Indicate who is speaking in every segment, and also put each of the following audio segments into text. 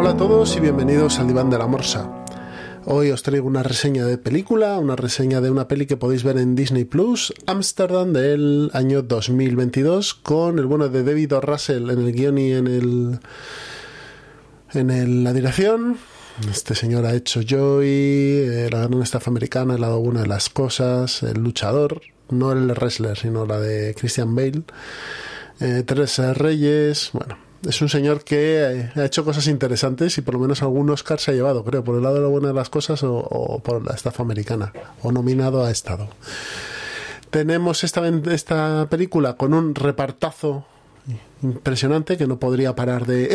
Speaker 1: Hola a todos y bienvenidos al Diván de la Morsa. Hoy os traigo una reseña de película, una reseña de una peli que podéis ver en Disney Plus, Amsterdam, del año 2022, con el bueno de David O. Russell en el guión y en la dirección. Este señor ha hecho Joy, la gran estafa americana, el lado bueno de las cosas, El luchador, no el wrestler, sino la de Christian Bale, Teresa Reyes. Bueno, es un señor que ha hecho cosas interesantes y por lo menos algún Oscar se ha llevado, creo, por el lado de lo bueno de las cosas o por la estafa americana, o nominado ha estado. Tenemos esta película con un repartazo impresionante que no podría parar de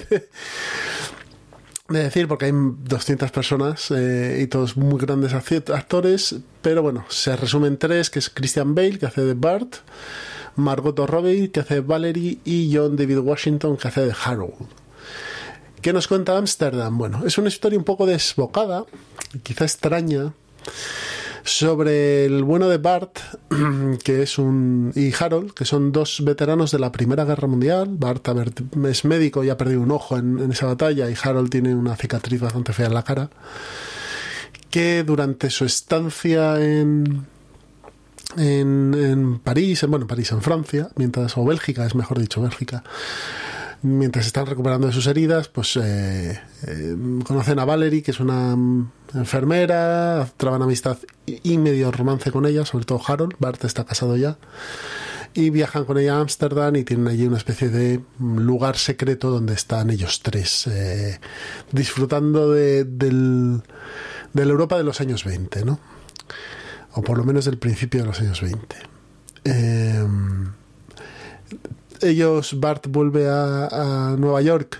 Speaker 1: decir, porque hay 200 personas y todos muy grandes actores, pero bueno, se resumen tres, que es Christian Bale, que hace de Bart, Margot Robbie, que hace de Valerie, y John David Washington, que hace de Harold. ¿Qué nos cuenta Amsterdam? Bueno, es una historia un poco desbocada, quizá extraña, sobre el bueno de Bart, que es y Harold, que son dos veteranos de la Primera Guerra Mundial. Bart es médico y ha perdido un ojo en esa batalla, y Harold tiene una cicatriz bastante fea en la cara, que durante su estancia en París, en Francia, o Bélgica, es mejor dicho, Bélgica, mientras están recuperando de sus heridas, pues conocen a Valerie, que es una enfermera, traban amistad y medio romance con ella, sobre todo Harold. Bart está casado ya, y viajan con ella a Ámsterdam y tienen allí una especie de lugar secreto donde están ellos tres, disfrutando de la Europa de los años 20, ¿no? O por lo menos del principio de los años 20. Bart vuelve a Nueva York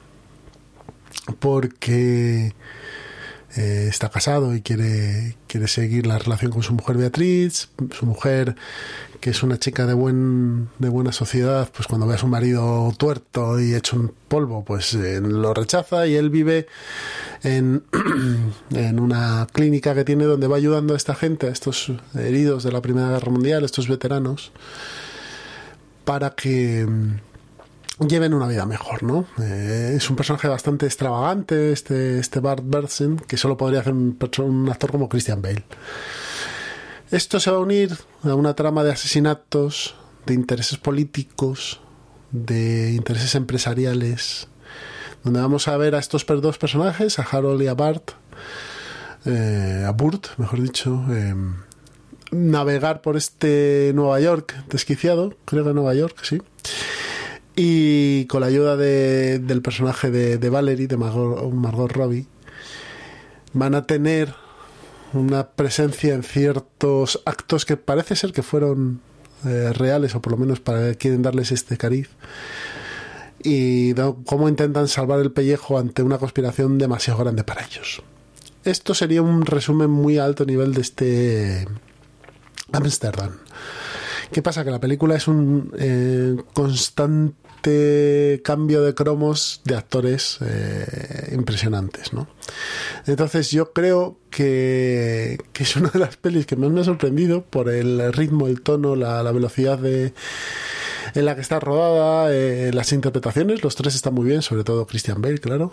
Speaker 1: porque está casado y quiere seguir la relación con su mujer Beatriz. Su mujer, que es una chica de buena sociedad, pues cuando ve a su marido tuerto y hecho un polvo, pues lo rechaza, y él vive en una clínica que tiene, donde va ayudando a esta gente, a estos heridos de la Primera Guerra Mundial, estos veteranos, para que lleven una vida mejor, ¿no? Es un personaje bastante extravagante, este Bart Bersen, que solo podría hacer un actor como Christian Bale. Esto se va a unir a una trama de asesinatos, de intereses políticos, de intereses empresariales, donde vamos a ver a estos dos personajes, a Harold y a Bart, a Burt, mejor dicho, navegar por este Nueva York desquiciado, creo que Nueva York, sí, y con la ayuda del personaje de Valerie, de Margot Robbie, van a tener una presencia en ciertos actos que parece ser que fueron reales, o por lo menos quieren darles este cariz, y cómo intentan salvar el pellejo ante una conspiración demasiado grande para ellos. Esto sería un resumen muy alto nivel de este Amsterdam. ¿Qué pasa? Que la película es un constante cambio de cromos de actores impresionantes, ¿no? Entonces yo creo que es una de las pelis que más me ha sorprendido por el ritmo, el tono, la velocidad en la que está rodada, las interpretaciones. Los tres están muy bien, sobre todo Christian Bale, claro.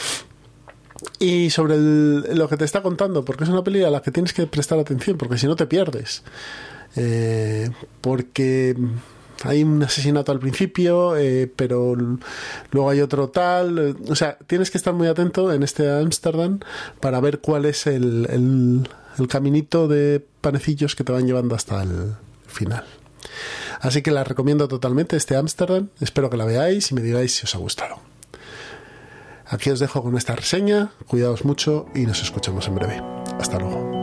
Speaker 1: Y sobre lo que te está contando, porque es una peli a la que tienes que prestar atención, porque si no te pierdes. Porque hay un asesinato al principio, pero luego hay otro tal. O sea, tienes que estar muy atento en este Amsterdam para ver cuál es el caminito de panecillos que te van llevando hasta el final. Así que la recomiendo totalmente, este Amsterdam. Espero que la veáis y me digáis si os ha gustado. Aquí os dejo con esta reseña. Cuidaos mucho y nos escuchamos en breve. Hasta luego.